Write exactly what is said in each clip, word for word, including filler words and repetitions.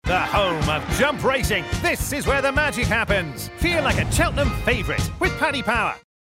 The home of jump racing. This is where the magic happens. Feel like a Cheltenham favourite with Paddy Power.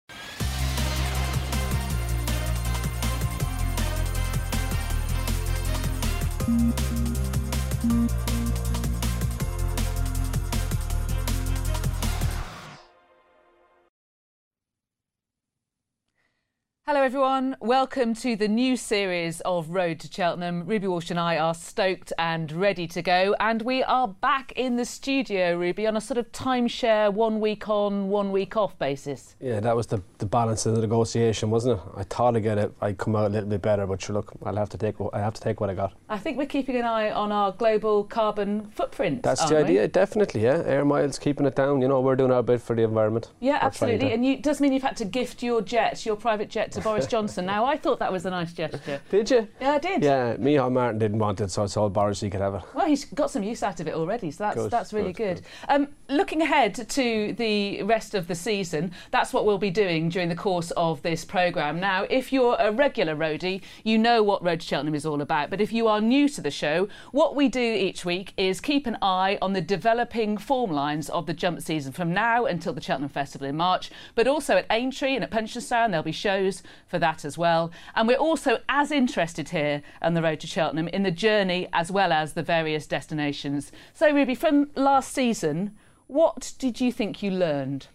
Hello everyone, welcome to the new series of Road to Cheltenham. Ruby Walsh and I are stoked and ready to go, and we are back in the studio, Ruby, on a sort of timeshare, one week on, one week off basis. Yeah, that was the, the balance of the negotiation, wasn't it? I thought I'd get it, I'd come out a little bit better, but sure, look, I'll have to take I have to take what I got. I think we're keeping an eye on our global carbon footprint. That's aren't the we? idea, definitely, yeah. Air miles, keeping it down, you know, we're doing our bit for the environment. Yeah, we're absolutely, and you, it does mean you've had to gift your jet, your private jet, to Boris Johnson. Now, I thought that was a nice gesture. Did you? Yeah, I did. Yeah, Micheál Martin didn't want it, so I told Boris he could have it. Well, he's got some use out of it already, so that's Good, that's really good, good. good. Um, looking ahead to the rest of the season, that's what we'll be doing during the course of this programme. Now, if you're a regular roadie, you know what Road to Cheltenham is all about. But if you are new to the show, what we do each week is keep an eye on the developing form lines of the jump season from now until the Cheltenham Festival in March. But also at Aintree and at Punchestown, there'll be shows for that as well. And we're also as interested here on the Road to Cheltenham in the journey as well as the various destinations. So, Ruby, from last season, what did you think you learned?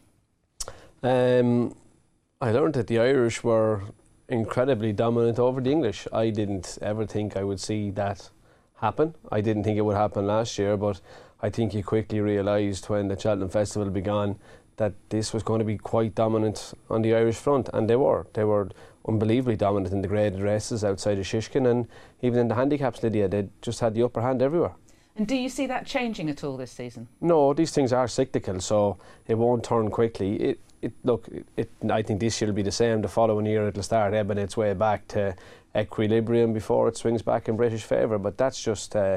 Um, I learned that the Irish were incredibly dominant over the English. I didn't ever think I would see that happen. I didn't think it would happen last year, but I think you quickly realised when the Cheltenham Festival began that this was going to be quite dominant on the Irish front, and they were. They were unbelievably dominant in the graded races outside of Shishkin, and even in the handicaps, Lydia, they just had the upper hand everywhere. And do you see that changing at all this season? No, these things are cyclical, so it won't turn quickly. It, it look, it, it, I think this year will be the same. The following year it'll start ebbing its way back to equilibrium before it swings back in British favour, but that's just uh,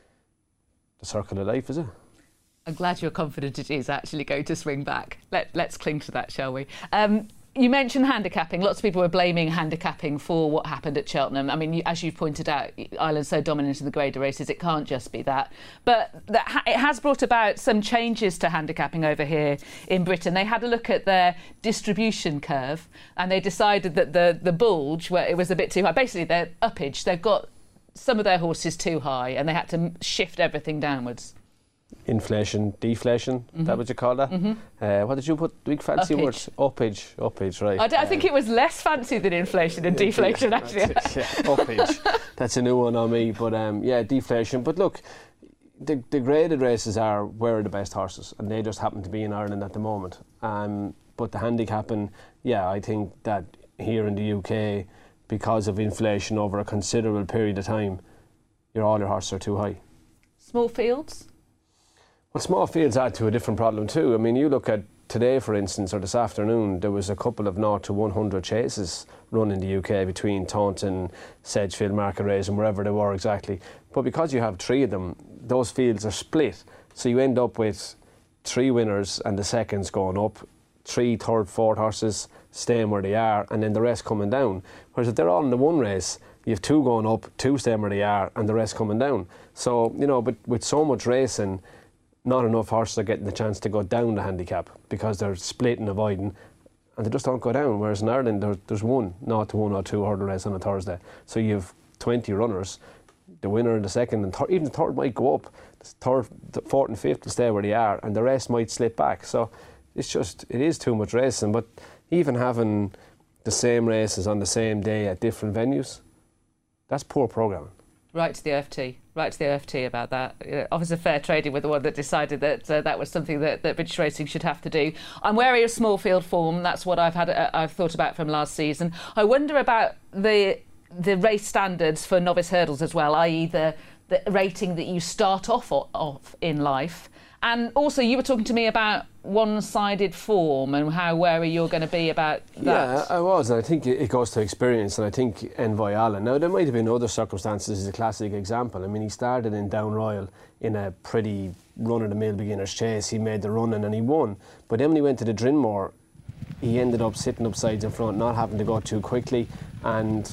the circle of life, is it? I'm glad you're confident it is actually going to swing back. Let, let's cling to that, shall we? Um, you mentioned handicapping. Lots of people were blaming handicapping for what happened at Cheltenham. I mean, you, as you've pointed out, Ireland's so dominant in the grader races, it can't just be that. But that ha- it has brought about some changes to handicapping over here in Britain. They had a look at their distribution curve and they decided that the, the bulge, where it was a bit too high, basically their uppage, they've got some of their horses too high and they had to shift everything downwards. Inflation, deflation, mm-hmm. That what you call that? Mm-hmm. Uh, what did you put? Big fancy uppage. words? Uppage, uppage, right. I, d- I um, think it was less fancy than inflation and deflation, actually. Yeah, uppage. That's a new one on me, but um, yeah, deflation. But look, the, the graded races are where are the best horses, and they just happen to be in Ireland at the moment. Um, but the handicapping, yeah, I think that here in the U K, because of inflation over a considerable period of time, your all your horses are too high. Small fields? Well, small fields add to a different problem too. I mean, you look at today, for instance, or this afternoon, there was a couple of zero to one hundred chases run in the U K between Taunton, Sedgefield, Market Race and wherever they were exactly. But because you have three of them, those fields are split. So you end up with three winners and the seconds going up, three, third, fourth horses staying where they are, and then the rest coming down. Whereas if they're all in the one race, you have two going up, two staying where they are, and the rest coming down. So, you know, but with so much racing, not enough horses are getting the chance to go down the handicap because they're split and avoiding, and they just don't go down. Whereas in Ireland, there, there's one, not to one or two hurdle race on a Thursday. So you have twenty runners, the winner and the second, and third, even the third might go up. The third, the fourth and fifth will stay where they are, and the rest might slip back. So it's just, it is too much racing. But even having the same races on the same day at different venues, that's poor programming. Right to the O F T. Right to the O F T about that. Uh, Officer Fair Trading were the one that decided that uh, that was something that, that British Racing should have to do. I'm wary of small field form. That's what I've had. Uh, I've thought about from last season. I wonder about the the race standards for novice hurdles as well, that is, the the rating that you start off off in life. And also, you were talking to me about one-sided form and how wary you're going to be about that. Yeah, I was, and I think it goes to experience, and I think Envoy Allen. Now, there might have been other circumstances. As a classic example. I mean, he started in Down Royal in a pretty run-of-the-mill beginner's chase. He made the running and he won. But then when he went to the Drinmore, he ended up sitting up sides in front, not having to go too quickly, and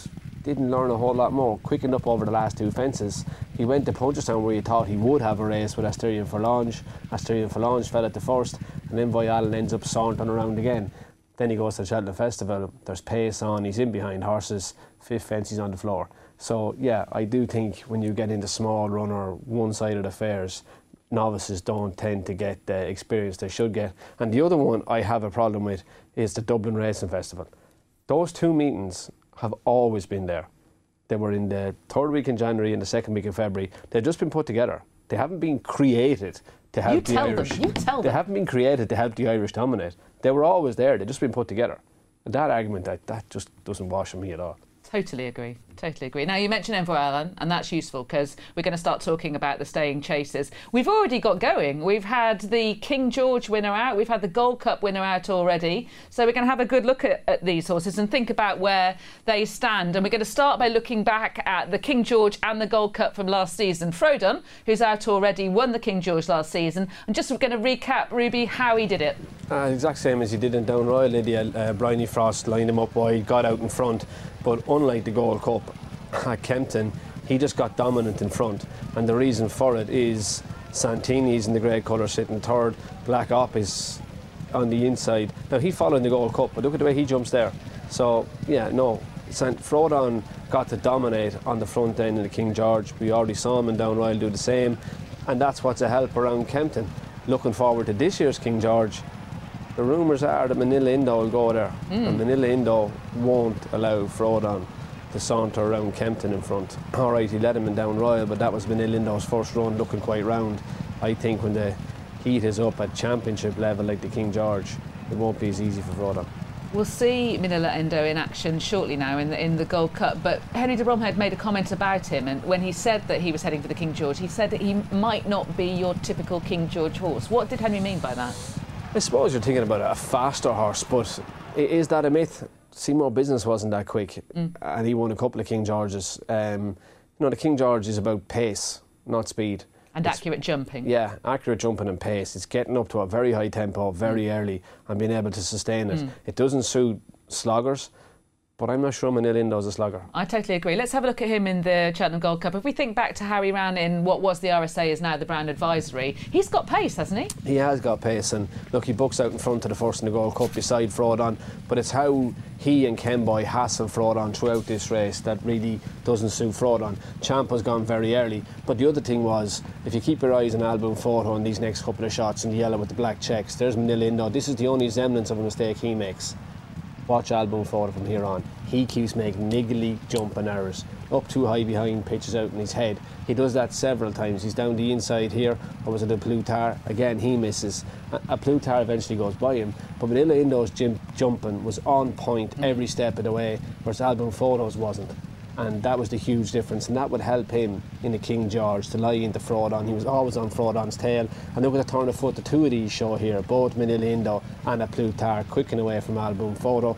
didn't learn a whole lot more. Quickened up over the last two fences. He went to Punchestown where you thought he would have a race with Asterion Forlange. Asterion Forlange fell at the first, and then Voyallen ends up sauntering around again. Then he goes to the Cheltenham Festival. There's pace on. He's in behind horses. Fifth fence, he's on the floor. So yeah, I do think when you get into small runner, one-sided affairs, novices don't tend to get the experience they should get. And the other one I have a problem with is the Dublin Racing Festival. Those two meetings have always been there. They were in the third week in January and the second week in February. They've just been put together. They haven't been created to help you the tell Irish. Them. You tell they them. haven't been created to help the Irish dominate. They were always there. They've just been put together. And that argument, that, that just doesn't wash on me at all. Totally agree. Totally agree. Now, you mentioned Envoy Allen, and that's useful because we're going to start talking about the staying chasers. We've already got going. We've had the King George winner out. We've had the Gold Cup winner out already. So we're going to have a good look at, at these horses and think about where they stand. And we're going to start by looking back at the King George and the Gold Cup from last season. Frodon, who's out already, won the King George last season. And just going to recap, Ruby, how he did it. Uh, exact same as he did in Down Royal, Lydia. Uh, Bryony Frost lined him up wide, got out in front. But unlike the Gold Cup at Kempton, he just got dominant in front. And the reason for it is Santini's in the grey colour sitting third. Black Op is on the inside. Now, he followed in the Gold Cup, but look at the way he jumps there. So, yeah, no. Sant Frodon got to dominate on the front end of the King George. We already saw him in Down Royal do the same. And that's what's a help around Kempton. Looking forward to this year's King George. The rumours are that Manila Indo will go there, mm. and Manila Indo won't allow Frodon to saunter around Kempton in front. All right, he let him in Down Royal, but that was Manila Indo's first run, looking quite round. I think when the heat is up at championship level like the King George, it won't be as easy for Frodon. We'll see Manila Indo in action shortly now in the, in the Gold Cup, but Henry de Bromhead made a comment about him, and when he said that he was heading for the King George, he said that he might not be your typical King George horse. What did Henry mean by that? I suppose you're thinking about a faster horse, but is that a myth? Seymour Business wasn't that quick, mm. and he won a couple of King Georges. Um, you know, the King George is about pace, not speed. And it's, accurate jumping. Yeah, accurate jumping and pace. It's getting up to a very high tempo very mm. early and being able to sustain it. Mm. It doesn't suit sloggers, but I'm not sure Manila Indo's a slugger. I totally agree. Let's have a look at him in the Cheltenham Gold Cup. If we think back to how he ran in what was the R S A, is now the Brown Advisory, he's got pace, hasn't he? He has got pace, and look, he books out in front of the first in the Gold Cup beside Frodon, but it's how he and Kenboy hassle Frodon throughout this race that really doesn't suit Frodon. Ciampa's gone very early, but the other thing was, if you keep your eyes on Album Photo in these next couple of shots in the yellow with the black checks, there's Manila Indo. This is the only semblance of a mistake he makes. Watch Album Photo from here on. He keeps making niggly jumping errors. Up too high behind, pitches out in his head. He does that several times. He's down the inside here, or was it a Plutar? Again, he misses. A, a Plutar eventually goes by him, but Manila Indo's jump, jumping was on point every step of the way, whereas Album Photo's wasn't. And that was the huge difference, and that would help him in the King George to lie into Frodon. He was always on Frodon's tail, and look at the turn of foot the two of these show here, both Manila Indo and a Plutar, quicking away from Album Photo.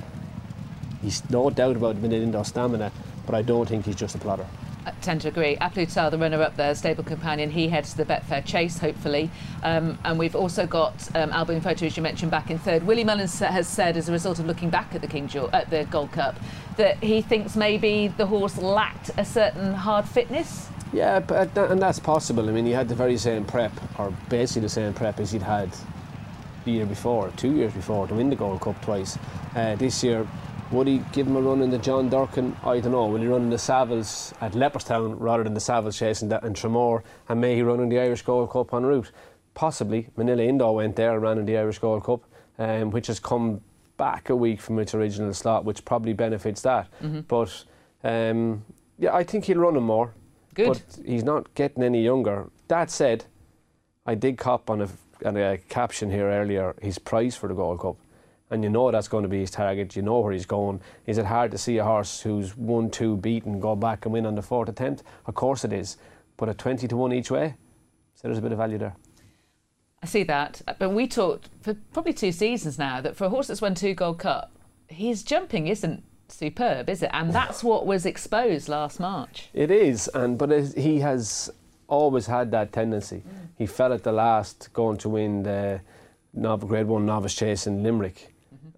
He's no doubt about Manila Indo's stamina, but I don't think he's just a plotter. I tend to agree. A Plutar, the runner-up there, stable companion, he heads to the Betfair Chase, hopefully. Um, and we've also got um, Album Photo, as you mentioned, back in third. Willie Mullins has said, as a result of looking back at the King George, at the Gold Cup, that he thinks maybe the horse lacked a certain hard fitness. Yeah, but, and that's possible. I mean, he had the very same prep, or basically the same prep as he'd had the year before, two years before, to win the Gold Cup twice. Uh, this year, would he give him a run in the John Durkin? I don't know. Will he run in the Savills at Leopardstown rather than the Savills chasing that in Tramore? And may he run in the Irish Gold Cup en route? Possibly. Manila Indo went there and ran in the Irish Gold Cup, um, which has come back a week from its original slot, which probably benefits that. Mm-hmm. But um, yeah, I think he'll run him more. Good. But he's not getting any younger. That said, I did cop on a, on a caption here earlier his price for the Gold Cup. And you know that's going to be his target, you know where he's going. Is it hard to see a horse who's one two beaten go back and win on the fourth attempt? Of course it is. But at twenty to one each way, so there's a bit of value there. I see that. But we talked for probably two seasons now that for a horse that's won two Gold Cup, his jumping isn't superb, is it? And that's what was exposed last March. It is, and but it, he has always had that tendency. Mm. He fell at the last going to win the Grade one Novice Chase in Limerick.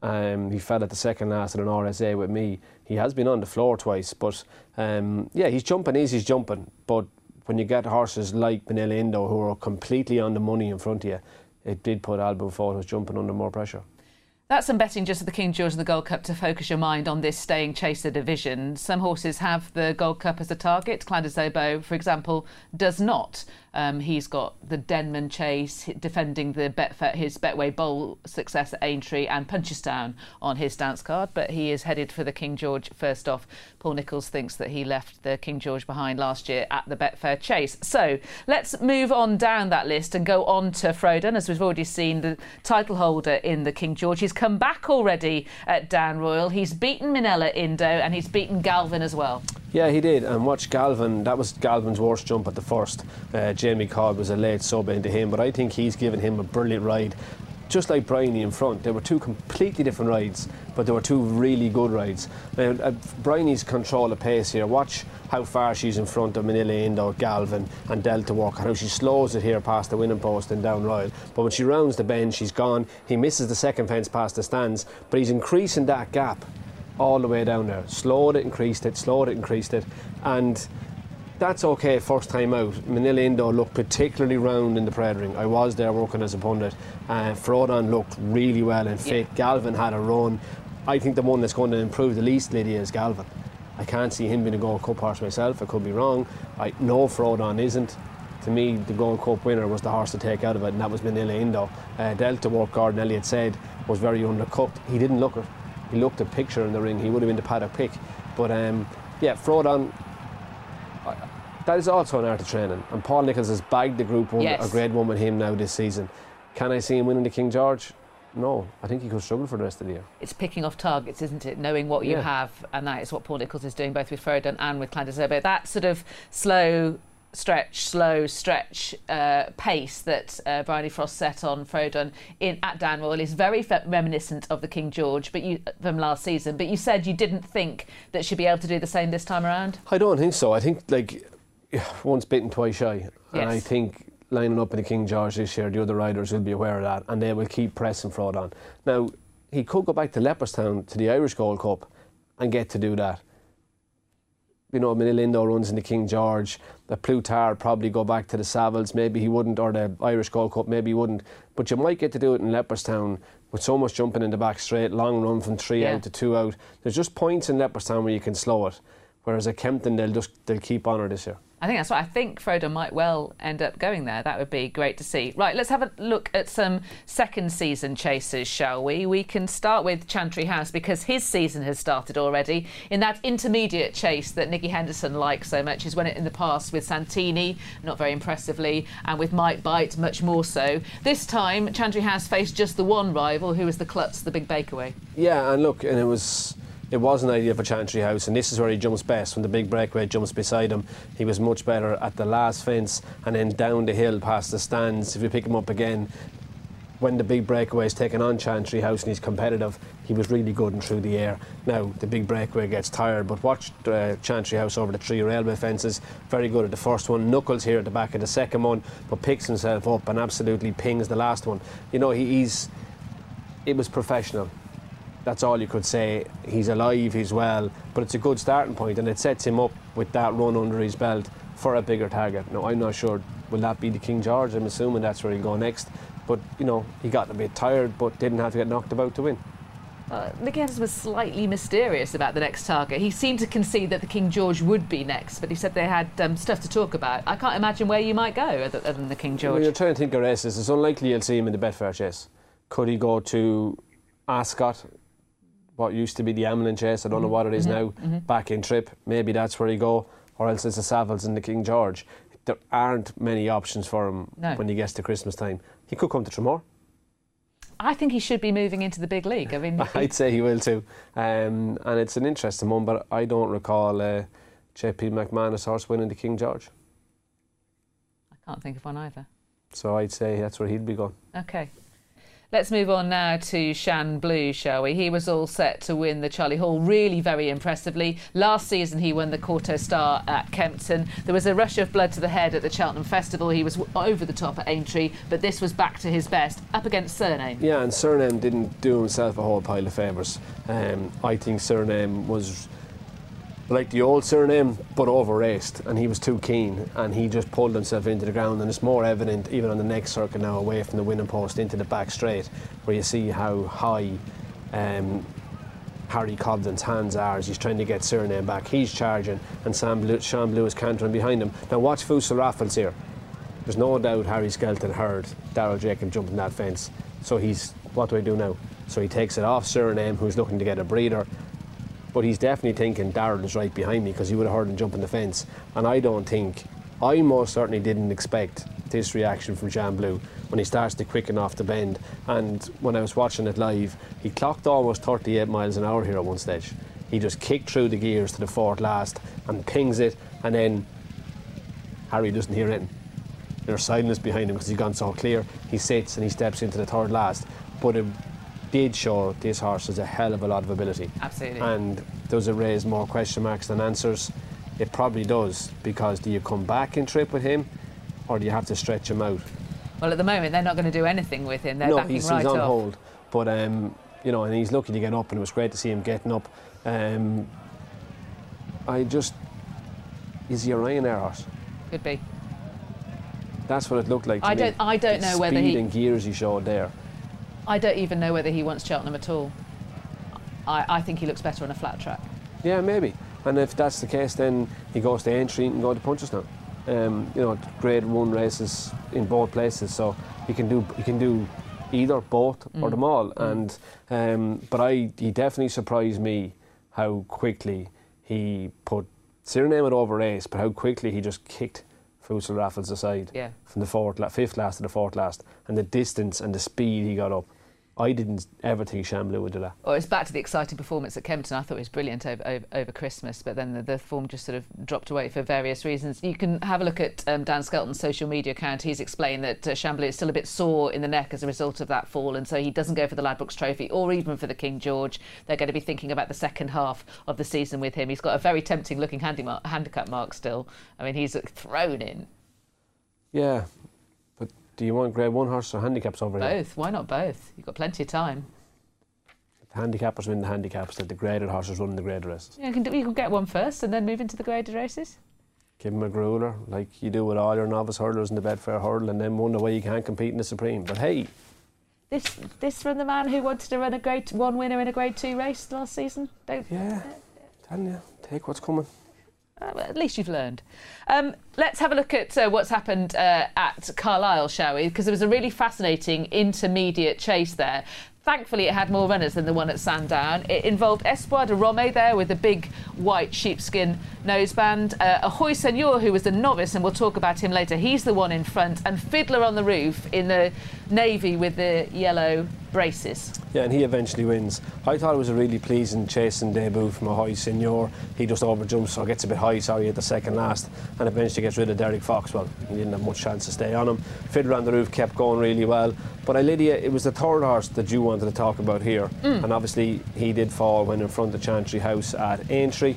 Um, he fell at the second last in an R S A with me. He has been on the floor twice, but um, yeah, he's jumping as he's jumping. But when you get horses like Manila Indo who are completely on the money in front of you, it did put Albu Photos jumping under more pressure. That's some betting just at the King George and the Gold Cup to focus your mind on this staying chaser division. Some horses have the Gold Cup as a target. Clandazobo, for example, does not. Um, he's got the Denman Chase defending the Betfair, his Betway Bowl success at Aintree, and Punchestown on his dance card, but he is headed for the King George first off. Paul Nicholls thinks that he left the King George behind last year at the Betfair Chase. So let's move on down that list and go on to Frodon, as we've already seen the title holder in the King George. He's come back already at Down Royal. He's beaten Minella Indo and he's beaten Galvin as well. Yeah, he did. And watch Galvin, that was Galvin's worst jump at the first. Uh, Jamie Cobb was a late sub into him, but I think he's given him a brilliant ride. Just like Bryony in front, they were two completely different rides, but they were two really good rides. Now, uh, Bryony's control of pace here. Watch how far she's in front of Manila Indo, Galvin and Delta Walk, and how she slows it here past the winning post and Down Royal. But when she rounds the bend, she's gone. He misses the second fence past the stands, but he's increasing that gap all the way down there. Slowed it, increased it, slowed it, increased it, and that's okay first time out. Manila Indo looked particularly round in the Pred Ring. I was there working as a pundit. Uh, Frodon looked really well and fit. Yeah. Galvin had a run. I think the one that's going to improve the least, Lydia, is Galvin. I can't see him being a Gold Cup horse myself. I could be wrong. I know Frodon isn't. To me, the Gold Cup winner was the horse to take out of it, and that was Manila Indo. Uh, Delta Walk, Gordon Elliott said, was very undercooked. He didn't look it. He looked a picture in the ring. He would have been the paddock pick. But um, yeah, Frodon, uh, that is also an art of training. And Paul Nicholls has bagged the Group One, yes. a grade one with him now this season. Can I see him winning the King George? No, I think he could struggle for the rest of the year. It's picking off targets, isn't it? Knowing what you yeah. have, and that is what Paul Nicholls is doing both with Frodon and with Clandazobo. That sort of slow stretch, slow stretch uh, pace that uh, Bryony Frost set on Frodon in at Down Royal is very fe- reminiscent of the King George, but you from last season. But you said you didn't think that she'd be able to do the same this time around. I don't think so. I think like once bitten, twice shy, yes. and I think lining up in the King George this year, the other riders will be aware of that, and they will keep pressing Frodon. Now he could go back to Leopardstown to the Irish Gold Cup and get to do that. You know, Manila Indo runs in the King George. The Plutar probably go back to the Savills. Maybe he wouldn't, or the Irish Gold Cup. Maybe he wouldn't. But you might get to do it in Leopardstown with so much jumping in the back straight, long run from three yeah. out to two out. There's just points in Leopardstown where you can slow it. Whereas at Kempton, they'll just they'll keep on her this year. I think that's right. I think Frodon might well end up going there. That would be great to see. Right, let's have a look at some second season chasers, shall we? We can start with Chantry House because his season has started already in that intermediate chase that Nicky Henderson likes so much. He's won it in the past with Santini, not very impressively, and with Mike Bite, much more so. This time, Chantry House faced just the one rival, who was the Klutz, the big breakaway. Yeah, and look, and it was... It was an idea for Chantry House, and this is where he jumps best. When the big breakaway jumps beside him, he was much better at the last fence and then down the hill past the stands. If you pick him up again, when the big breakaway is taken on Chantry House and he's competitive, he was really good and through the air. Now, the big breakaway gets tired, but watch uh, Chantry House over the three railway fences. Very good at the first one. Knuckles here at the back of the second one, but picks himself up and absolutely pings the last one. You know, he, he's... It was professional. That's all you could say. He's alive, he's well, but it's a good starting point, and it sets him up with that run under his belt for a bigger target. Now, I'm not sure, will that be the King George? I'm assuming that's where he'll go next. But, you know, he got a bit tired, but didn't have to get knocked about to win. Uh, Nicky Henderson was slightly mysterious about the next target. He seemed to concede that the King George would be next, but he said they had um, stuff to talk about. I can't imagine where you might go other, other than the King George. Well, you're trying to think of races. It's unlikely you'll see him in the Betfair Chase. Could he go to Ascot, what used to be the Amelin Chase? I don't know what it is mm-hmm. now. Mm-hmm. Back in Trip, maybe that's where he go, or else it's the Savills and the King George. There aren't many options for him no. when he gets to Christmas time. He could come to Tramore. I think he should be moving into the big league. I mean, I'd say he will too. Um, and it's an interesting one, but I don't recall uh, J P McManus horse winning the King George. I can't think of one either. So I'd say that's where he'd be going. Okay. Let's move on now to Shan Blue, shall we? He was all set to win the Charlie Hall really very impressively. Last season he won the Quarto Star at Kempton. There was a rush of blood to the head at the Cheltenham Festival. He was over the top at Aintree, but this was back to his best, up against Surname. Yeah, and Surname didn't do himself a whole pile of favours. Um, I think Surname was like the old Surname, but over-raced, and he was too keen, and he just pulled himself into the ground, and it's more evident even on the next circuit now, away from the winning post into the back straight, where you see how high um, Harry Cobden's hands are as he's trying to get Surname back. He's charging, and Sam Blue, Shan Blue is cantering behind him. Now watch Fussell Raffles here. There's no doubt Harry Skelton heard Daryl Jacob jumping that fence, so he's, what do I do now? So he takes it off Surname, who's looking to get a breather. But he's definitely thinking Darrell is right behind me, because he would have heard him jumping the fence. And I don't think, I most certainly didn't expect this reaction from Shan Blue when he starts to quicken off the bend. And when I was watching it live, he clocked almost thirty-eight miles an hour here at one stage. He just kicked through the gears to the fourth last and pings it, and then Harry doesn't hear anything. There's silence behind him because he's gone so clear. He sits and he steps into the third last. But it did show this horse has a hell of a lot of ability. Absolutely. And does it raise more question marks than answers? It probably does, because do you come back and trip with him, or do you have to stretch him out? Well, at the moment they're not going to do anything with him. They're no, backing he's, right he's on off. hold. But um, you know, and he's lucky to get up, and it was great to see him getting up. Um, I just, is he a Ryanair horse? Could be. That's what it looked like to I me. don't. I don't the know whether speed he. and gears he showed there. I don't even know whether he wants Cheltenham at all. I, I think he looks better on a flat track. Yeah, maybe. And if that's the case, then he goes to Aintree and go to Punches now. Um, you know, grade one races in both places, so he can do he can do either, both, mm. or them all. Mm. And um, but I he definitely surprised me how quickly he put Surname at over race, but how quickly he just kicked Fussell Raffles aside, yeah. from the fourth, fifth last to the fourth last, and the distance and the speed he got up. I didn't ever think Shan Blue would do that. Well, it's back to the exciting performance at Kempton. I thought it was brilliant over, over, over Christmas, but then the, the form just sort of dropped away for various reasons. You can have a look at um, Dan Skelton's social media account. He's explained that uh, Shan Blue is still a bit sore in the neck as a result of that fall, and so he doesn't go for the Ladbrokes Trophy or even for the King George. They're going to be thinking about the second half of the season with him. He's got a very tempting looking handi- mark, handicap mark still. I mean, he's thrown in. Yeah, but do you want grade one horse or handicaps over here? Both. Why not both? You've got plenty of time. The handicappers win the handicaps, that the graded horses run the graded races. Yeah, you can, do, you can get one first and then move into the graded races. Give him a grueler, like you do with all your novice hurdlers in the Betfair hurdle, and then wonder why you can't compete in the Supreme. But hey, this this from the man who wanted to run a grade one winner in a grade two race last season. Don't, yeah, telling you, take what's coming. Uh, well, at least you've learned. Um, let's have a look at uh, what's happened uh, at Carlisle, shall we? Because there was a really fascinating intermediate chase there. Thankfully, it had more runners than the one at Sandown. It involved Espoir de Rome there with a big white sheepskin noseband. Uh, Ahoy Senor, who was a novice, and we'll talk about him later, he's the one in front. And Fiddler on the Roof in the navy with the yellow braces. Yeah, and he eventually wins. I thought it was a really pleasing chasing debut from Ahoy Senor. He just overjumps or gets a bit high, sorry, at the second last, and eventually gets rid of Derek Fox. Well, he didn't have much chance to stay on him. Fiddler on the Roof kept going really well. But Lydia, it was the third horse that you wanted to talk about here. Mm. And obviously he did fall when in front of Chantry House at Aintree.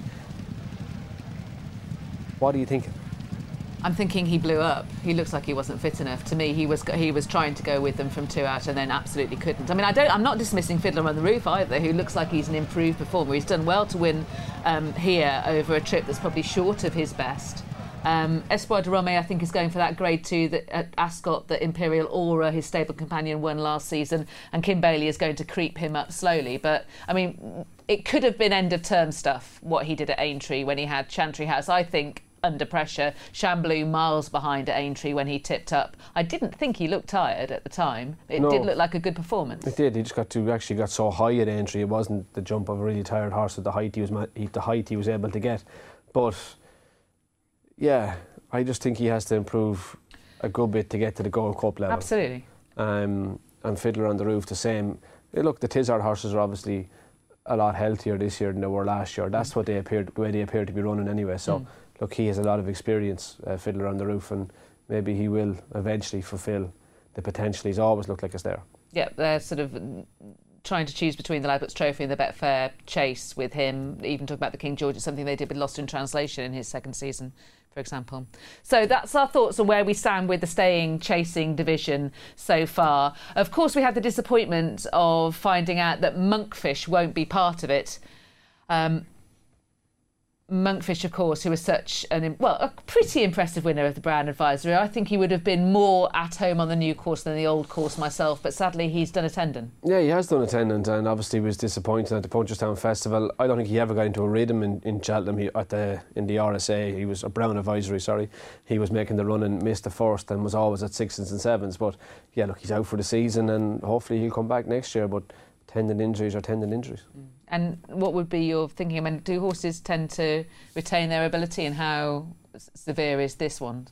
What are you thinking? I'm thinking he blew up. He looks like he wasn't fit enough. To me, he was he was trying to go with them from two out and then absolutely couldn't. I mean, I don't. I'm not dismissing Fiddler on the Roof either, who looks like he's an improved performer. He's done well to win um, here over a trip that's probably short of his best. Um, Espoir de Rome, I think, is going for that grade two that at Ascot that Imperial Aura, his stable companion, won last season, and Kim Bailey is going to creep him up slowly. But I mean, it could have been end of term stuff what he did at Aintree when he had Chantry House. I think under pressure, Shan Blue miles behind at Aintree when he tipped up. I didn't think he looked tired at the time. It no, did look like a good performance. It did. He just got to actually got so high at Aintree. It wasn't the jump of a really tired horse at the height he was the height he was able to get, but. Yeah, I just think he has to improve a good bit to get to the Gold Cup level. Absolutely. Um, and Fiddler on the Roof, the same. Look, the Tizard horses are obviously a lot healthier this year than they were last year. That's what they appeared, the way they appear to be running anyway. So, mm. look, he has a lot of experience, uh, Fiddler on the Roof, and maybe he will eventually fulfil the potential he's always looked like it's there. Yeah, they're sort of trying to choose between the Ladbrokes Trophy and the Betfair Chase with him. Even talk about the King George, it's something they did with Lost in Translation in his second season, for example. So that's our thoughts on where we stand with the staying chasing division so far. Of course, we had the disappointment of finding out that Monkfish won't be part of it. Um, Monkfish, of course, who was such an, well, a pretty impressive winner of the Brown Advisory. I think he would have been more at home on the new course than the old course myself, but sadly he's done a tendon. Yeah, he has done a tendon, and obviously was disappointed at the Punchestown Festival. I don't think he ever got into a rhythm in, in Cheltenham he, at the in the R S A. He was a Brown Advisory, sorry. He was making the run and missed the first and was always at sixes and sevens. But yeah, look, he's out for the season and hopefully he'll come back next year. But tendon injuries are tendon injuries. Mm. And what would be your thinking? I mean, do horses tend to retain their ability, and how severe is this one?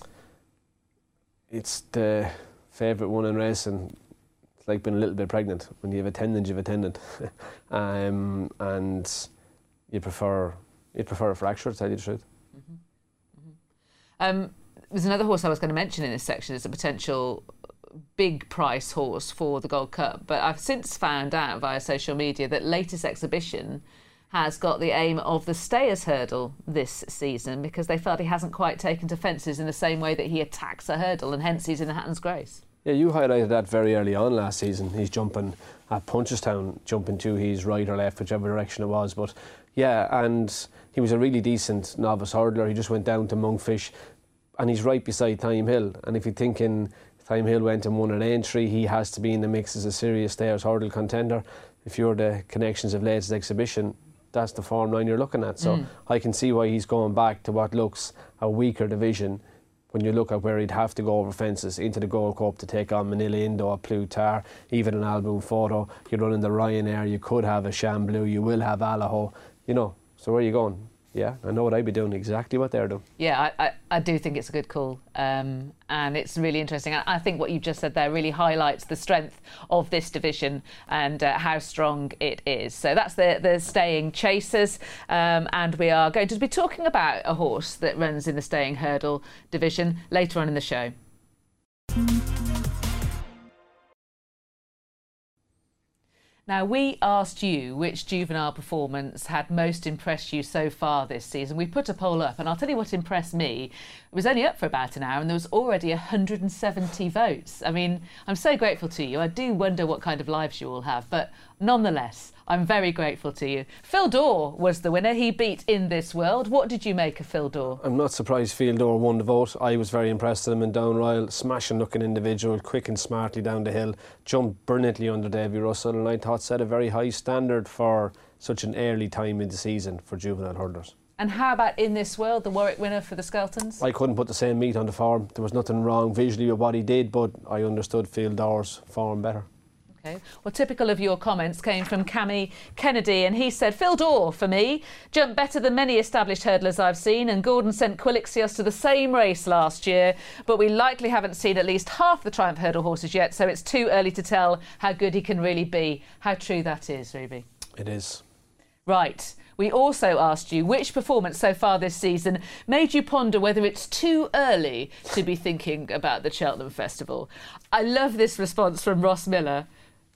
It's the favourite one in racing. It's like being a little bit pregnant. When you have a tendon, you have a tendon. um, and you prefer you prefer a fracture, to tell you the truth. Mm-hmm. Mm-hmm. Um, there's another horse I was going to mention in this section as a potential big price horse for the Gold Cup, but I've since found out via social media that Latest Exhibition has got the aim of the Stayers Hurdle this season because they felt he hasn't quite taken to fences in the same way that he attacks a hurdle, and hence he's in the Hatton's Grace. Yeah, you highlighted that very early on last season. He's jumping at Punchestown, jumping to his right or left, whichever direction it was. But yeah, and he was a really decent novice hurdler. He just went down to Monkfish, and he's right beside Thyme Hill. And if you're thinking Thyme Hill went and won an entry, he has to be in the mix as a serious Stayers hurdle contender. If you're the connections of Latest Exhibition, that's the form line you're looking at. So mm. I can see why he's going back to what looks a weaker division when you look at where he'd have to go over fences into the Gold Cup to take on Manila Indo, Plutar, even an Alboon Photo. You're running the Ryanair, you could have a Shamblu, you will have Allaho, you know. So where are you going? Yeah, I know what I'd be doing, exactly what they're doing. Yeah, I, I, I do think it's a good call, um, and it's really interesting. I, I think what you've just said there really highlights the strength of this division and uh, how strong it is. So that's the, the Staying Chasers, um, and we are going to be talking about a horse that runs in the Staying Hurdle division later on in the show. Now, we asked you which juvenile performance had most impressed you so far this season. We put a poll up, and I'll tell you what impressed me. It was only up for about an hour, and there was already one hundred seventy votes. I mean, I'm so grateful to you. I do wonder what kind of lives you all have, but nonetheless, I'm very grateful to you. Phil Daw was the winner. He beat In This World. What did you make of Phil Daw? I'm not surprised Phil Daw won the vote. I was very impressed with him in Down Royal. Smashing looking individual, quick and smartly down the hill. Jumped brilliantly under Davy Russell, and I thought set a very high standard for such an early time in the season for juvenile hurdlers. And how about In This World, the Warwick winner for the Skeltons? I couldn't put the same meat on the form. There was nothing wrong visually with what he did, but I understood Phil Daw's form better. Okay. Well, typical of your comments came from Cammy Kennedy, and he said, Phil Daw, for me, jumped better than many established hurdlers I've seen, and Gordon sent Quilixios to the same race last year, but we likely haven't seen at least half the Triumph Hurdle horses yet, so it's too early to tell how good he can really be. How true that is, Ruby? It is. Right. We also asked you which performance so far this season made you ponder whether it's too early to be thinking about the Cheltenham Festival. I love this response from Ross Miller.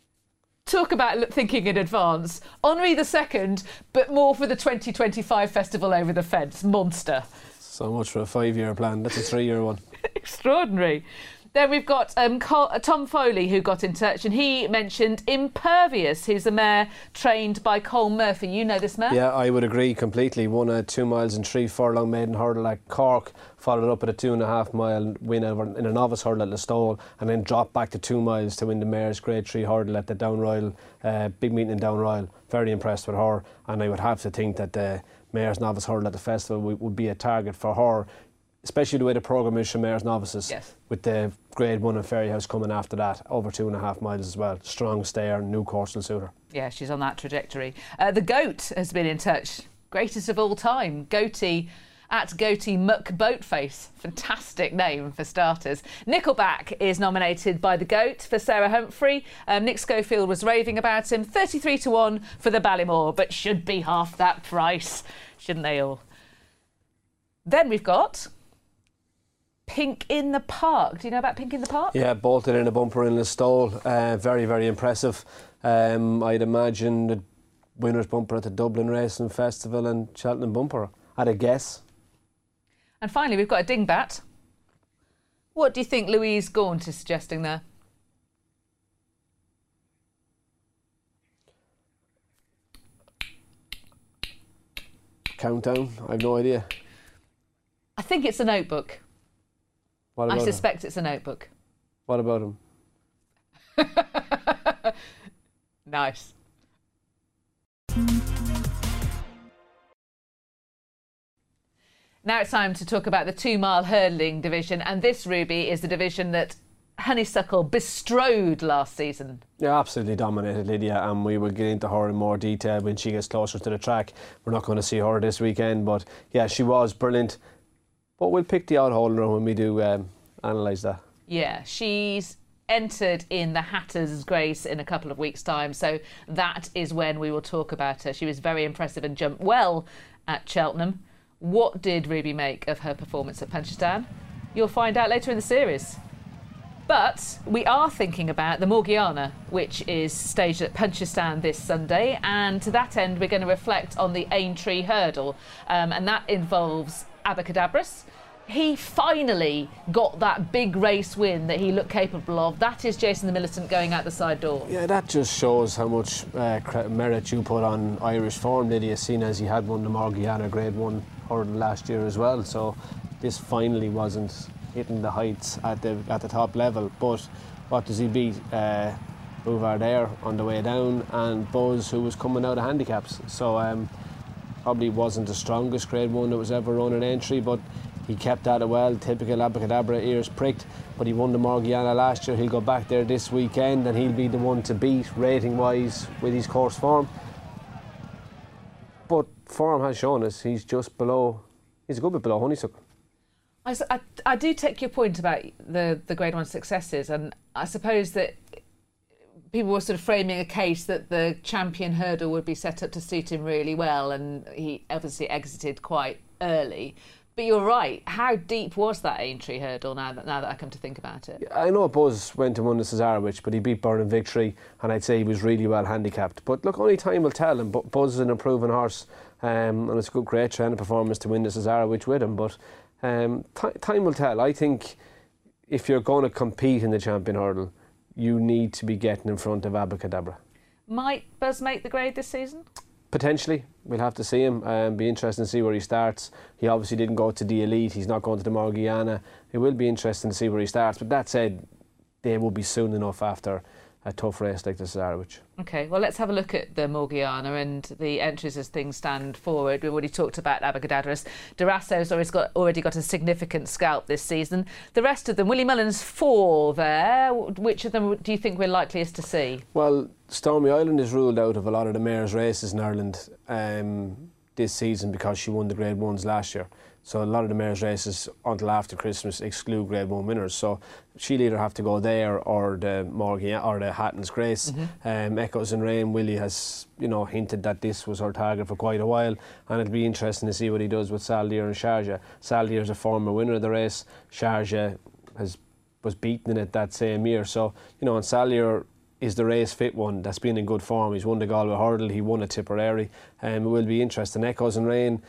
Talk about thinking in advance. Henri the Second, but more for the twenty twenty-five festival over the fence. Monster. So much for a five-year plan. That's a three-year one. Extraordinary. Then we've got um, Col- Tom Foley, who got in touch, and he mentioned Impervious, who's a mare trained by Cole Murphy. You know this mare? Yeah, I would agree completely. Won a two miles and three furlong maiden hurdle at Cork, followed up at a two and a half mile win over in a novice hurdle at Listowel, and then dropped back to two miles to win the mare's Grade three hurdle at the Down Royal, uh, big meeting in Down Royal. Very impressed with her, and I would have to think that the mare's novice hurdle at the festival would, would be a target for her, especially the way the programme is for mare's novices. Yes. With the Grade one and Ferryhouse coming after that, over two and a half miles as well. Strong stayer, new course will suit her. Yeah, she's on that trajectory. Uh, the Goat has been in touch. Greatest of all time. Goaty at Goatee Muck Boatface. Fantastic name for starters. Nickelback is nominated by the Goat for Sarah Humphrey. Um, Nick Schofield was raving about him. thirty-three to one for the Ballymore, but should be half that price, shouldn't they all? Then we've got Pink in the Park. Do you know about Pink in the Park? Yeah, bolted in a bumper in Listowel. Uh, very, very impressive. Um, I'd imagine the winner's bumper at the Dublin Racing Festival and Cheltenham bumper. I'd a guess. And finally, we've got a dingbat. What do you think Louise Gaunt is suggesting there? Countdown? I have no idea. I think it's a notebook. What about I him? suspect it's a notebook. What about him? Nice. Now it's time to talk about the two-mile hurdling division, and this, Ruby, is the division that Honeysuckle bestrode last season. Yeah, absolutely dominated Lydia, and we will get into her in more detail when she gets closer to the track. We're not going to see her this weekend, but yeah, she was brilliant. But we'll pick the odd hole in her when we do um, analyse that. Yeah, she's entered in the Hatter's Grace in a couple of weeks' time, so that is when we will talk about her. She was very impressive and jumped well at Cheltenham. What did Ruby make of her performance at Punchestown? You'll find out later in the series. But we are thinking about the Morgiana, which is staged at Punchestown this Sunday, and to that end we're going to reflect on the Aintree Hurdle, um, and that involves Abacadabras. He finally got that big race win that he looked capable of. That is Jason the Militant going out the side door. Yeah, that just shows how much uh, merit you put on Irish form, Lydia, seeing as he had won the Morgiana Grade one hurdle last year as well. So this finally wasn't hitting the heights at the at the top level. But what does he beat? Uh, Bouvard Air on the way down, and Buzz, who was coming out of handicaps. So um, probably wasn't the strongest Grade one that was ever run in Aintree, but he kept at it well. Typical Abacadabra, ears pricked, but he won the Morgiana last year. He'll go back there this weekend and he'll be the one to beat rating wise with his course form. But form has shown us he's just below, he's a good bit below Honeysuckle. I, I, I do take your point about the, the Grade one successes, and I suppose that people were sort of framing a case that the champion hurdle would be set up to suit him really well, and he obviously exited quite early. But you're right. How deep was that Aintree hurdle now that now that I come to think about it? I know Buzz went and won the Cesarewitch, but he beat Burning Victory, and I'd say he was really well handicapped. But look, only time will tell, and Buzz is an improving horse, um, and it's a good, great training performance to win the Cesarewitch with him. But um, t- time will tell. I think if you're going to compete in the champion hurdle, you need to be getting in front of Abacadabra. Might Buzz make the grade this season? Potentially. We'll have to see him. Um, be interesting to see where he starts. He obviously didn't go to the Elite. He's not going to the Morgiana. It will be interesting to see where he starts. But that said, they will be soon enough after a tough race like the Cesarewitch. OK, well, let's have a look at the Morgiana and the entries as things stand forward. We've already talked about Abacadabras. Durasso's already got, already got a significant scalp this season. The rest of them, Willie Mullins, four there. Which of them do you think we're likeliest to see? Well, Stormy Island is ruled out of a lot of the mares' races in Ireland um, this season because she won the Grade ones last year. So a lot of the mares' races until after Christmas exclude Grade one winners. So she'll either have to go there or the Morgiana or the Hatton's Grace. Mm-hmm. Um, Echoes in Rain, Willie has, you know, hinted that this was her target for quite a while, and it'll be interesting to see what he does with Saldier and Sharjah. Saldier is a former winner of the race. Sharjah has was beaten in it that same year. So, you know, and Saldier is the race fit one that's been in good form. He's won the Galway Hurdle, he won a Tipperary, and um, it will be interesting. Echoes in Rain,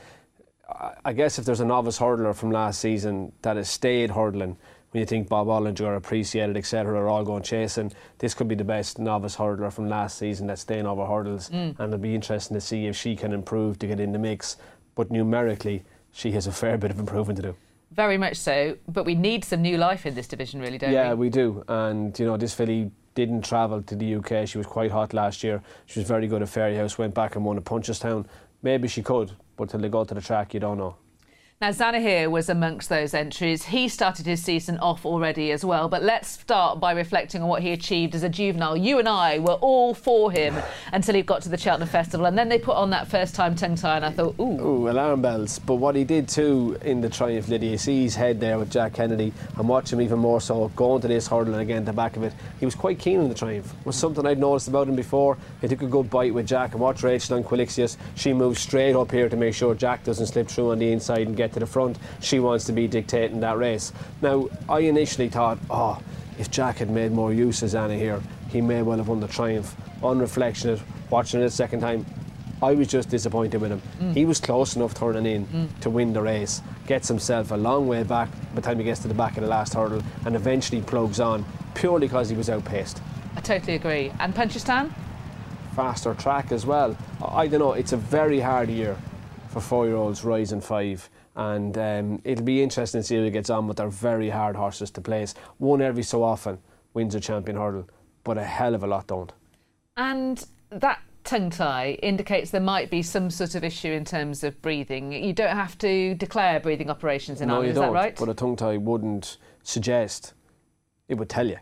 I guess if there's a novice hurdler from last season that has stayed hurdling, when you think Bob Ollinger, Appreciated, et cetera, are all going chasing, this could be the best novice hurdler from last season that's staying over hurdles, mm. and it'll be interesting to see if she can improve to get in the mix. But numerically, she has a fair bit of improvement to do. Very much so, but we need some new life in this division, really, don't yeah, we? Yeah, we do. And, you know, this filly didn't travel to the U K. She was quite hot last year. She was very good at Fairyhouse, went back and won at Punchestown. Maybe she could, but till they go to the track, you don't know. Now, Zanahiyr was amongst those entries. He started his season off already as well, but let's start by reflecting on what he achieved as a juvenile. You and I were all for him until he got to the Cheltenham Festival, and then they put on that first-time tongue tie, and I thought, ooh. Ooh, alarm bells. But what he did too in the Triumph, Lydia, you see his head there with Jack Kennedy, and watch him even more so going to this hurdle, and again at the back of it. He was quite keen on the Triumph. It was something I'd noticed about him before. He took a good bite with Jack, and watch Rachel and Quilixius. She moves straight up here to make sure Jack doesn't slip through on the inside and get get to the front. She wants to be dictating that race. Now, I initially thought, oh, if Jack had made more use of Zanna here, he may well have won the Triumph. On reflection, watching it a second time, I was just disappointed with him. Mm. He was close enough turning in mm. to win the race, gets himself a long way back by the time he gets to the back of the last hurdle, and eventually plugs on purely because he was outpaced. I totally agree. And Punchestown? Faster track as well. I don't know, it's a very hard year for four-year-olds rising five, and um, it'll be interesting to see how he gets on with their very hard horses to place. One every so often wins a champion hurdle, but a hell of a lot don't. And that tongue tie indicates there might be some sort of issue in terms of breathing. You don't have to declare breathing operations in no, Ireland, you is don't, that right? But a tongue tie wouldn't suggest, it would tell you.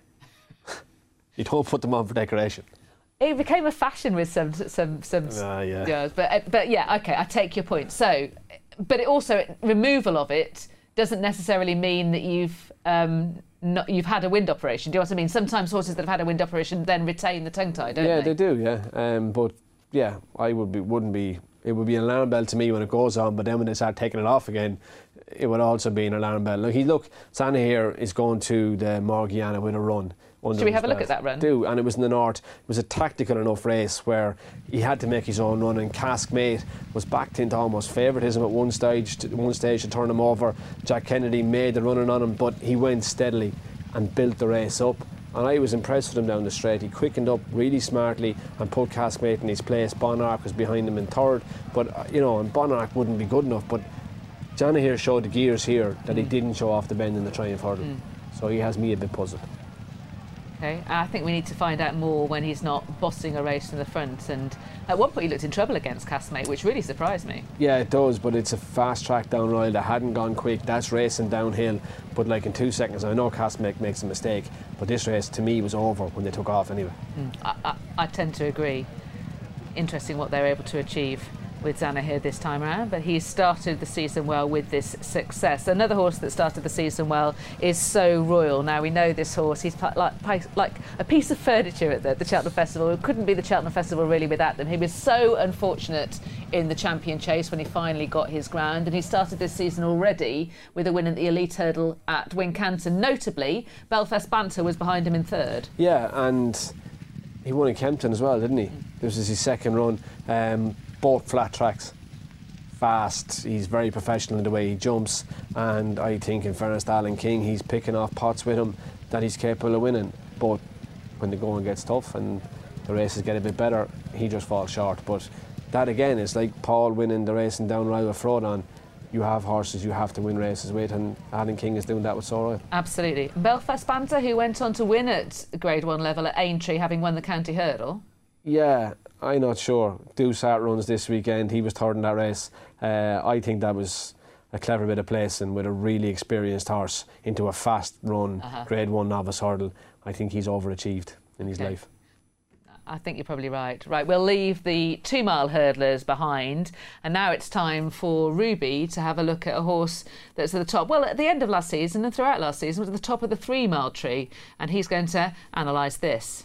You don't put them on for decoration. It became a fashion with some some some uh, yeah. girls, but but yeah, okay, I take your point. So, but it also removal of it doesn't necessarily mean that you've um, not, you've had a wind operation. Do you know what I mean? Sometimes horses that have had a wind operation then retain the tongue tie, don't yeah, they? Yeah, they do. Yeah, um, but yeah, I would be wouldn't be. It would be an alarm bell to me when it goes on, but then when they start taking it off again, it would also be an alarm bell. Look, he look, Zanna here is going to the Morgiana with a run. Should we have a look at that run? Do, and it was in the north. It was a tactical enough race where he had to make his own run, and Caskmate was backed into almost favouritism at one stage. To, one stage to turn him over. Jack Kennedy made the running on him, but he went steadily and built the race up. And I was impressed with him down the straight. He quickened up really smartly and put Caskmate in his place. Bonark was behind him in third, but you know, and Bonark wouldn't be good enough. But Johnny here showed the gears here that mm. he didn't show off the bend in the Triumph hurdle. Mm. So he has me a bit puzzled. Okay, I think we need to find out more when he's not bossing a race in the front. And at one point he looked in trouble against Caskmate, which really surprised me. Yeah, it does, but it's a fast track down Royal that hadn't gone quick. That's racing downhill, but like in two seconds, I know Caskmate makes a mistake, but this race to me was over when they took off anyway. Mm, I, I, I tend to agree. Interesting what they're able to achieve with Zanna here this time around, but he's started the season well with this success. Another horse that started the season well is So Royal. Now we know this horse, he's like, like a piece of furniture at the, the Cheltenham Festival. It couldn't be the Cheltenham Festival really without them. He was so unfortunate in the champion chase when he finally got his ground, and he started this season already with a win in the Elite Hurdle at Wincanton. Notably, Belfast Banter was behind him in third. Yeah, and he won in Kempton as well, didn't he? Mm. This was his second run. Um, Both flat tracks, fast. He's very professional in the way he jumps, and I think, in fairness to Alan King, he's picking off pots with him that he's capable of winning. But when the going gets tough and the races get a bit better, he just falls short. But that again is like Paul winning the race in Down Royal with Frodon. You have horses you have to win races with, and Alan King is doing that with So Royal. Absolutely. Belfast Banter, who went on to win at Grade One level at Aintree, having won the county hurdle. Yeah, I'm not sure. Dusart runs this weekend. He was third in that race. Uh, I think that was a clever bit of placing with a really experienced horse into a fast run, uh-huh. Grade One novice hurdle. I think he's overachieved in his okay. life. I think you're probably right. Right, we'll leave the two-mile hurdlers behind, and now it's time for Ruby to have a look at a horse that's at the top. Well, at the end of last season and throughout last season, was at the top of the three-mile tree, and he's going to analyse this.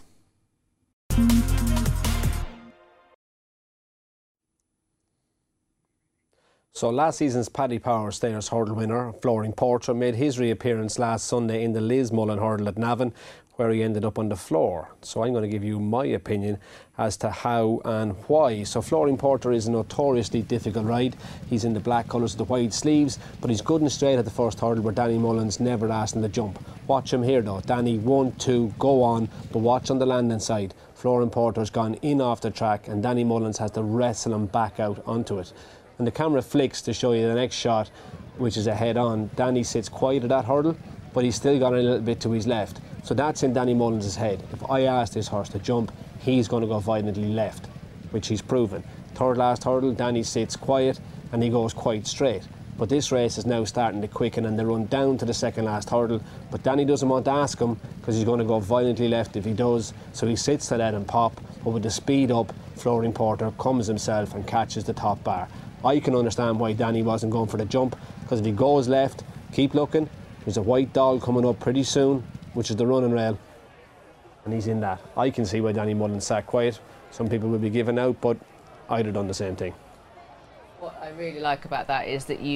So last season's Paddy Power Stayers hurdle winner, Flooring Porter, made his reappearance last Sunday in the Lismullen hurdle at Navan, where he ended up on the floor. So I'm going to give you my opinion as to how and why. So Flooring Porter is a notoriously difficult ride. He's in the black colours with the white sleeves, but he's good and straight at the first hurdle where Danny Mullins never asked him to jump. Watch him here though. Danny, one, two, go on, but watch on the landing side. Flooring Porter's gone in off the track, and Danny Mullins has to wrestle him back out onto it. When the camera flicks to show you the next shot, which is a head-on, Danny sits quiet at that hurdle, but he's still got a little bit to his left. So that's in Danny Mullins' head. If I ask this horse to jump, he's going to go violently left, which he's proven. Third last hurdle, Danny sits quiet and he goes quite straight. But this race is now starting to quicken and they run down to the second last hurdle. But Danny doesn't want to ask him because he's going to go violently left if he does. So he sits to let him pop, but with the speed up, Flooring Porter comes himself and catches the top bar. I can understand why Danny wasn't going for the jump, because if he goes left, keep looking, there's a white doll coming up pretty soon, which is the running rail, and he's in that. I can see why Danny Mullins sat quiet. Some people will be giving out, but I'd have done the same thing. What I really like about that is that you've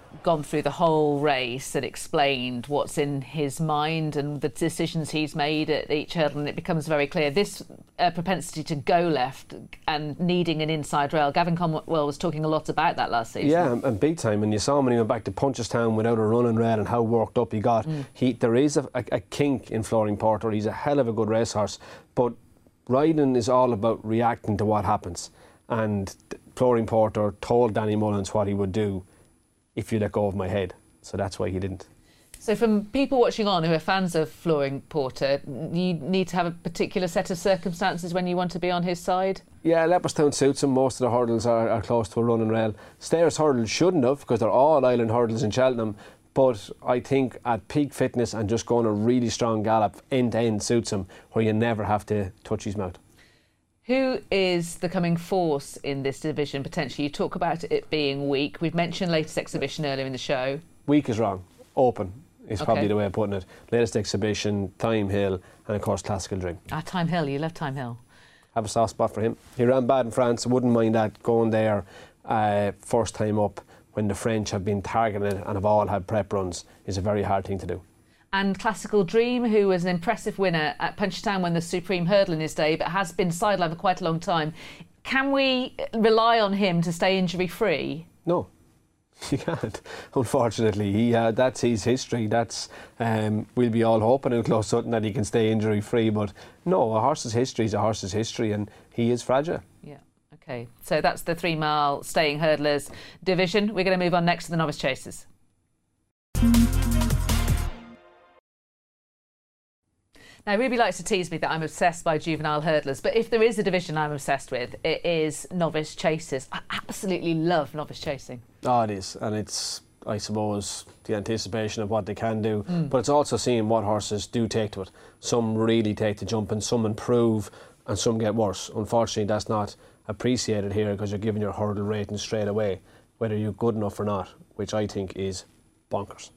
gone through the whole race and explained what's in his mind and the decisions he's made at each hurdle, and it becomes very clear this uh, propensity to go left and needing an inside rail. Gavin Conwell was talking a lot about that last season. Yeah, and big time. And you saw him when he went back to Punchestown without a running rail and how worked up he got. Mm. He there is a, a, a kink in Flooring Porter. He's a hell of a good racehorse, but riding is all about reacting to what happens. And Flooring Porter told Danny Mullins what he would do if you let go of my head. So that's why he didn't. So from people watching on who are fans of Flooring Porter, you need to have a particular set of circumstances when you want to be on his side? Yeah, Leopardstown suits him. Most of the hurdles are, are close to a running rail. Stairs hurdles shouldn't have, because they're all island hurdles in Cheltenham. But I think at peak fitness and just going a really strong gallop end to end suits him, where you never have to touch his mouth. Who is the coming force in this division, potentially? You talk about it being weak. We've mentioned latest exhibition earlier in the show. Weak is wrong. Open is okay. Probably the way of putting it. Latest exhibition, Time Hill, and of course Classical Dream. Ah, Time Hill. You love Time Hill. Have a soft spot for him. He ran bad in France. Wouldn't mind that, going there uh, first time up when the French have been targeted and have all had prep runs is a very hard thing to do. And Classical Dream, who was an impressive winner at Punchestown, won the Supreme Hurdle in his day, but has been sidelined for quite a long time. Can we rely on him to stay injury-free? No, you can't. Unfortunately, he uh, that's his history. That's um, we'll be all hoping in Close Sutton that he can stay injury-free. But no, a horse's history is a horse's history, and he is fragile. Yeah. Okay. So that's the three-mile staying hurdlers division. We're going to move on next to the novice chasers. Now, Ruby likes to tease me that I'm obsessed by juvenile hurdlers, but if there is a division I'm obsessed with, it is novice chasers. I absolutely love novice chasing. Oh, it is, and it's, I suppose, the anticipation of what they can do, mm. but it's also seeing what horses do take to it. Some really take the jump and some improve and some get worse. Unfortunately, that's not appreciated here because you're giving your hurdle rating straight away, whether you're good enough or not, which I think is bonkers.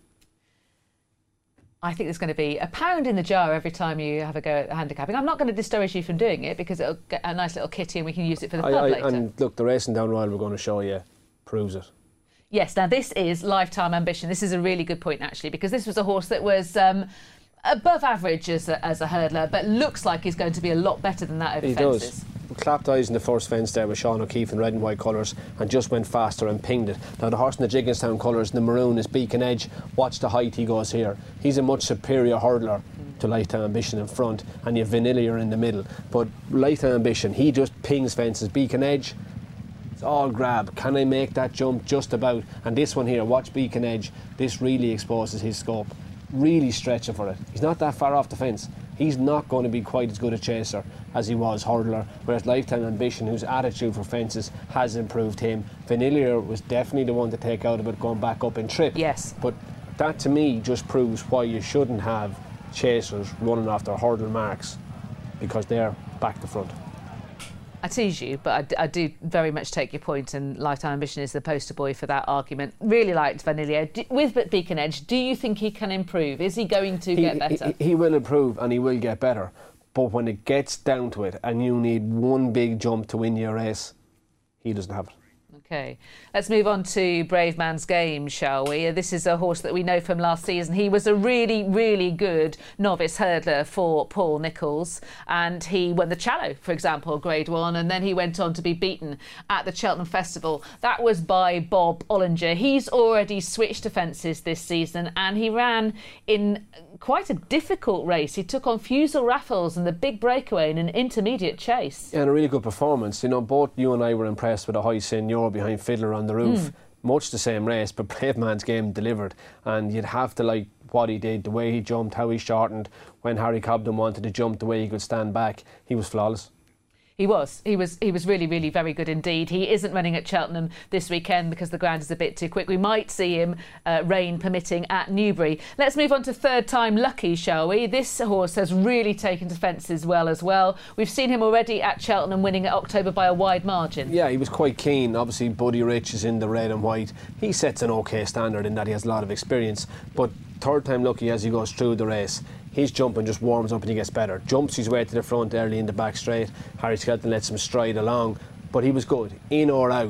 I think there's going to be a pound in the jar every time you have a go at handicapping. I'm not going to discourage you from doing it because it'll get a nice little kitty and we can use it for the pub I, I, later. And look, the Racing Down Royal we're going to show you proves it. Yes, now this is Lifetime Ambition. This is a really good point, actually, because this was a horse that was um, above average as a, as a hurdler, but looks like he's going to be a lot better than that over he fences. Does. Clapped eyes in the first fence there with Sean O'Keefe in red and white colours and just went faster and pinged it. Now the horse in the Jigginstown colours, the maroon, is Beacon Edge. Watch the height he goes here. He's a much superior hurdler to Lifetime Ambition in front, and you have Vanillier in the middle. But Lifetime Ambition, he just pings fences. Beacon Edge, it's all grab. Can I make that jump? Just about. And this one here, watch Beacon Edge. This really exposes his scope. Really stretching for it. He's not that far off the fence. He's not going to be quite as good a chaser as he was hurdler, whereas Lifetime Ambition, whose attitude for fences has improved him. Vanillier was definitely the one to take out about going back up in trip. Yes. But that to me just proves why you shouldn't have chasers running off their hurdle marks, because they're back to front. I tease you, but I, I do very much take your point, and Lifetime Ambition is the poster boy for that argument. Really liked Vanillier. Do, with Beacon Edge, do you think he can improve? Is he going to he, get better? He, he will improve and he will get better. But when it gets down to it and you need one big jump to win your race, he doesn't have it. Okay, let's move on to Brave Man's Game, shall we? This is a horse that we know from last season. He was a really, really good novice hurdler for Paul Nicholls, and he won the Challow, for example, Grade One, and then he went on to be beaten at the Cheltenham Festival. That was by Bob Ollinger. He's already switched to fences this season, and he ran in quite a difficult race. He took on Fusel Raffles in the big breakaway in an intermediate chase. Yeah, and a really good performance. You know, both you and I were impressed with a high senior behind Fiddler on the Roof. Mm. Much the same race, but Brave Man's Game delivered, and you'd have to like what he did, the way he jumped, how he shortened. When Harry Cobden wanted to jump, the way he could stand back, he was flawless. He was. He was He was really, really very good indeed. He isn't running at Cheltenham this weekend because the ground is a bit too quick. We might see him, uh, rain permitting, at Newbury. Let's move on to Third Time Lucky, shall we? This horse has really taken to fences well as well. We've seen him already at Cheltenham winning at October by a wide margin. Yeah, he was quite keen. Obviously, Buddy Rich is in the red and white. He sets an OK standard in that he has a lot of experience. But Third Time Lucky, as he goes through the race, his jumping just warms up and he gets better. Jumps his way to the front early in the back straight. Harry Skelton lets him stride along, but he was good. In or out,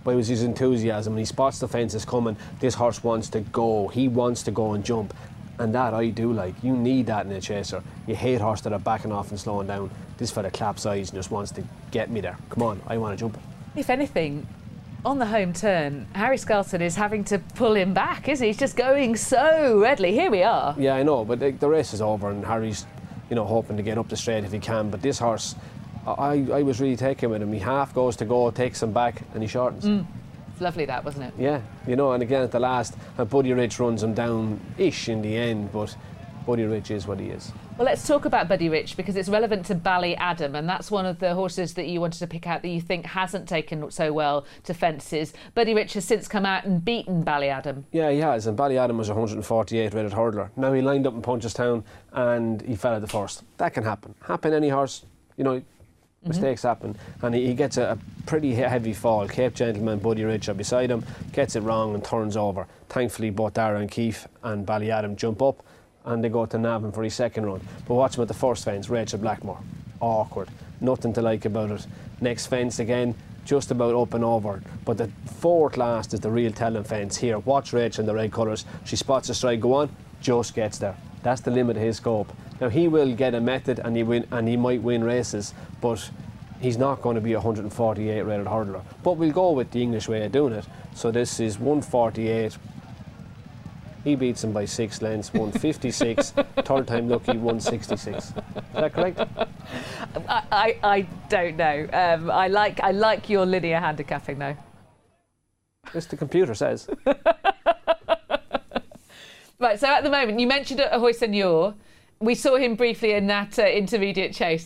but it was his enthusiasm. When he spots the fences coming, this horse wants to go. He wants to go and jump. And that I do like. You need that in a chaser. You hate horses that are backing off and slowing down. This fella claps eyes and just wants to get me there. Come on, I want to jump. If anything, on the home turn, Harry Skelton is having to pull him back, isn't he? He's just going so readily. Here we are. Yeah, I know, but the, the race is over and Harry's, you know, hoping to get up the straight if he can. But this horse, I, I was really taken with him. He half goes to go, takes him back, and he shortens. Mm. Lovely that, wasn't it? Yeah, you know, and again at the last, uh, Buddy Rich runs him down-ish in the end, but Buddy Rich is what he is. Well, let's talk about Buddy Rich because it's relevant to Bally Adam, and that's one of the horses that you wanted to pick out that you think hasn't taken so well to fences. Buddy Rich has since come out and beaten Bally Adam. Yeah, he has, and Bally Adam was one hundred forty-eight rated hurdler. Now he lined up in Punchestown and he fell at the first. That can happen. Happen any horse, you know. Mistakes mm-hmm. happen, and he, he gets a, a pretty heavy fall. Cape Gentleman, Buddy Rich are beside him, gets it wrong and turns over. Thankfully, both Darragh O'Keefe and Bally Adam jump up, and they go to Navan for his second run. But watch him at the first fence, Rachel Blackmore. Awkward, nothing to like about it. Next fence again, just about up and over. But the fourth last is the real telling fence here. Watch Rachel in the red colours. She spots a strike go on, just gets there. That's the limit of his scope. Now he will get a method and he win and he might win races, but he's not going to be a one hundred forty-eight rated hurdler. But we'll go with the English way of doing it. So this is one forty-eight. He beats him by six lengths, one fifty-six. Third time lucky, one sixty-six. Is that correct? I, I, I don't know. Um, I like I like your linear handicapping though. This the computer says. Right, so at the moment, you mentioned Ahoy Senor. We saw him briefly in that uh, intermediate chase.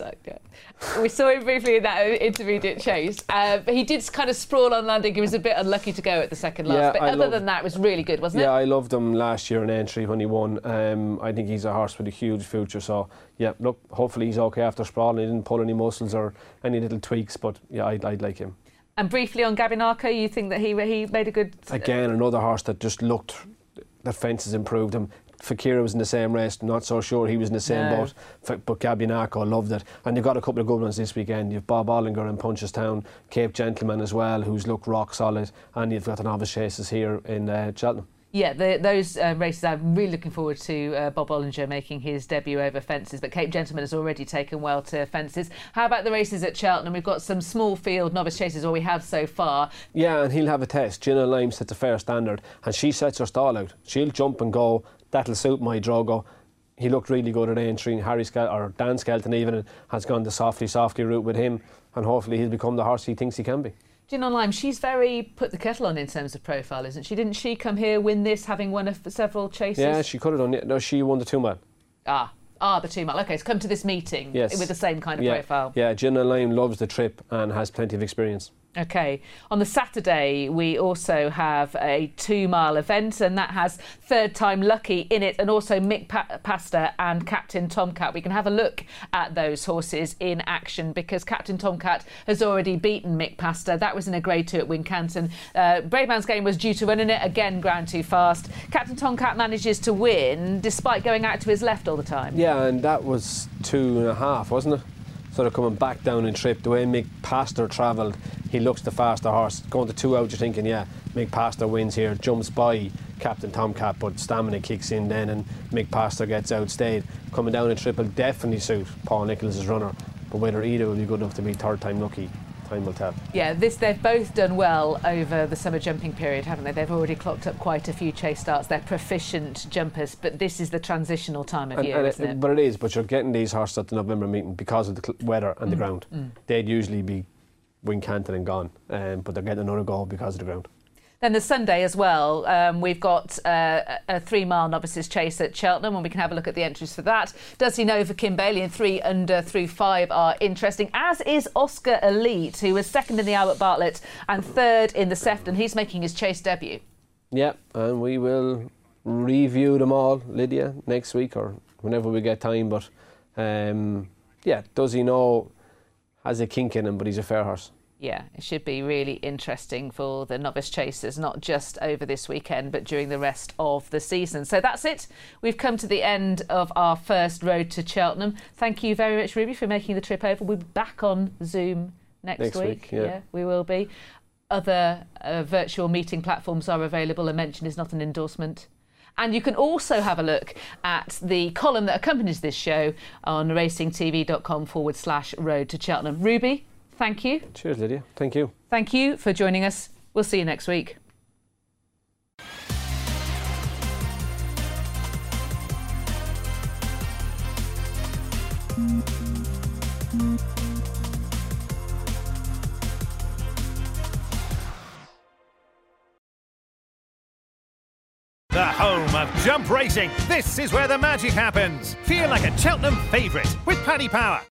We saw him briefly in that intermediate chase. Uh, he did kind of sprawl on landing. He was a bit unlucky to go at the second last. Yeah, but I other loved, than that, it was really good, wasn't yeah, it? Yeah, I loved him last year in entry when he won. Um, I think he's a horse with a huge future. So, yeah, look, hopefully he's okay after sprawling. He didn't pull any muscles or any little tweaks. But, yeah, I'd, I'd like him. And briefly on Gabinarco, you think that he he made a good... Again, another horse that just looked... The fences improved him. Fakira was in the same race, not so sure he was in the same no. boat, but Gabinarco loved it. And they've got a couple of good ones this weekend. You've Bob Ollinger in Punchestown, Cape Gentleman as well, who's looked rock solid, and you've got the novice chases here in uh, Cheltenham. Yeah, the, those uh, races, I'm really looking forward to uh, Bob Ollinger making his debut over fences, but Cape Gentleman has already taken well to fences. How about the races at Cheltenham? We've got some small field novice chases, or we have so far. Yeah, and he'll have a test. Gina Lime sets a fair standard, and she sets her stall out. She'll jump and go. That'll suit my Drogo. He looked really good at entry. Harry Skel- or Dan Skelton even has gone the softly, softly route with him, and hopefully he'll become the horse he thinks he can be. Gina Lime, she's very put the kettle on in terms of profile, isn't she? Didn't she come here, win this, having won a f- several chases? Yeah, she could have done it. No, she won the two mile. Ah, ah, the two mile. Okay, so come to this meeting yes. with the same kind of yeah. profile. Yeah, Gina Lime loves the trip and has plenty of experience. Okay. On the Saturday, we also have a two-mile event, and that has Third Time Lucky in it, and also Mick pa- Pastor and Captain Tomcat. We can have a look at those horses in action because Captain Tomcat has already beaten Mick Pastor. That was in a Grade Two at Wincanton. Uh, Brave Man's Game was due to run in it again, ground too fast. Captain Tomcat manages to win despite going out to his left all the time. Yeah, and that was two and a half, wasn't it? Sort of coming back down in trip, the way Mick Pastor travelled, he looks the faster horse. Going to two out, you're thinking, yeah, Mick Pastor wins here, jumps by Captain Tomcat, but stamina kicks in then and Mick Pastor gets outstayed. Coming down in triple definitely suit Paul Nicholas' runner, but whether either will be good enough to be third time lucky, time will tell. Yeah, this they've both done well over the summer jumping period, haven't they? They've already clocked up quite a few chase starts. They're proficient jumpers, but this is the transitional time of and, year, and isn't it, it? But it is, but you're getting these horses at the November meeting because of the cl- weather and mm. the ground. Mm. They'd usually be Wincanton and gone, um, but they're getting another go because of the ground. Then the Sunday as well, um, we've got uh, a three-mile novices chase at Cheltenham, and we can have a look at the entries for that. Does He Know for Kim Bailey and three under through five are interesting, as is Oscar Elite, who was second in the Albert Bartlett and third in the Sefton. He's making his chase debut. Yeah, and we will review them all, Lydia, next week or whenever we get time. But um, yeah, Does He Know has a kink in him, but he's a fair horse. Yeah, it should be really interesting for the novice chasers, not just over this weekend, but during the rest of the season. So that's it. We've come to the end of our first road to Cheltenham. Thank you very much, Ruby, for making the trip over. We'll be back on Zoom next, next week. week yeah. yeah, we will be. other uh, virtual meeting platforms are available. A mention is not an endorsement. And you can also have a look at the column that accompanies this show on racingtv.com forward slash road to Cheltenham. Ruby, thank you. Cheers, Lydia. Thank you. Thank you for joining us. We'll see you next week. The home of jump racing. This is where the magic happens. Feel like a Cheltenham favourite with Paddy Power.